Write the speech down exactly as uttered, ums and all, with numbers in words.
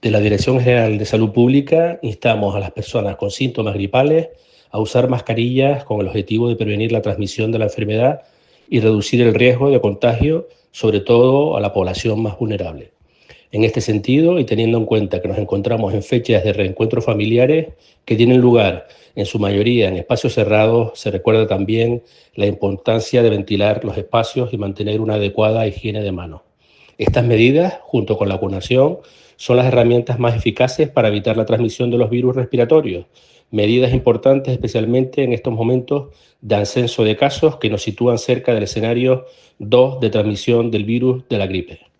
De la Dirección General de Salud Pública instamos a las personas con síntomas gripales a usar mascarillas con el objetivo de prevenir la transmisión de la enfermedad y reducir el riesgo de contagio, sobre todo a la población más vulnerable. En este sentido, y teniendo en cuenta que nos encontramos en fechas de reencuentros familiares que tienen lugar en su mayoría en espacios cerrados, se recuerda también la importancia de ventilar los espacios y mantener una adecuada higiene de manos. Estas medidas, junto con la vacunación, son las herramientas más eficaces para evitar la transmisión de los virus respiratorios, medidas importantes especialmente en estos momentos de ascenso de casos que nos sitúan cerca del escenario dos de transmisión del virus de la gripe.